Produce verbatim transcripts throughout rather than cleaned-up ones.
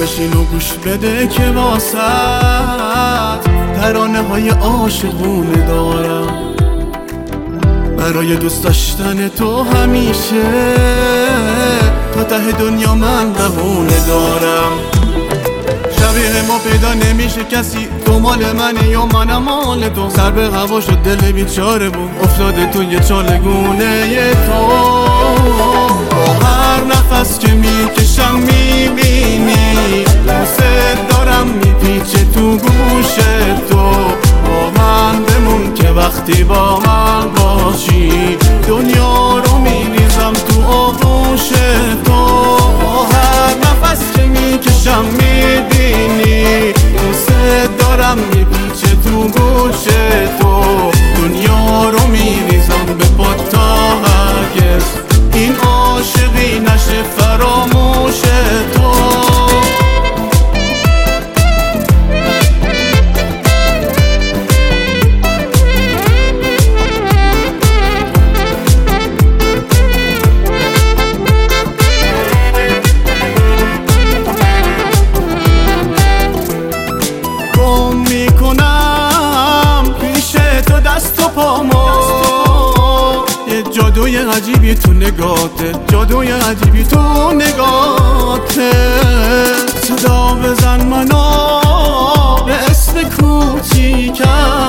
بشین و گوش بده که واسط ترانه های عاشقونه دارم، برای دوست داشتن تو همیشه تا ته دنیا من بهونه دارم. شبیه ما پیدا نمیشه کسی، تو مال منی یا منم مال تو. سر به هوا شد دل بیچاره بود افتاده توی چالگونه تو. با هر نفس که میکشم میبینی دوست دارم میپیچه تو گوش تو. با من بمون که وقتی با من باشی دنیا رو میریزم تو آغوش تو. با هر نفس که میکشم میبینی دوست دارم میپیچه تو گوش تو. دنیا رو میریزم به پات تا هرگز این عاشقی نشه فراموش تو. جادوی عجیبی تو نگاته، جادوی عجیبی تو نگاته. صدا بزن منو به اسم کوچیکم،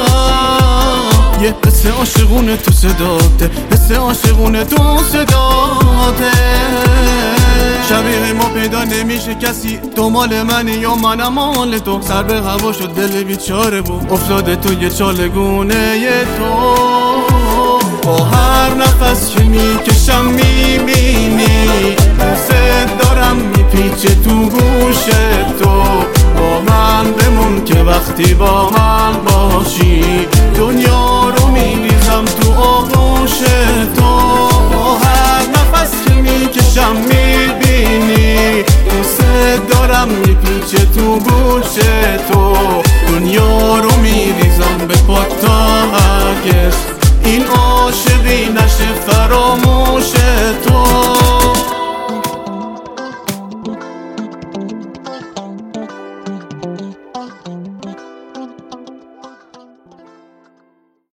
یه حس عاشقونه تو صداته، حس عاشقونه تو صداته. شبیه ما پیدا نمیشه کسی، تو مال منی یا منم مال تو. سر به هوا شد دل بیچاره بود افتاده توی چالگونه تو. با هر نفس که میکشم میبینی دوست دارم میپیچه تو گوش تو. با من بمون که وقتی با من باشی دنیا رو میریزم تو آغوش تو. با هر نفس که میکشم میبینی دوست دارم میپیچه تو گوش تو. دنیا رو میریزم به پات تا هرگز این عاشقی نشه فراموش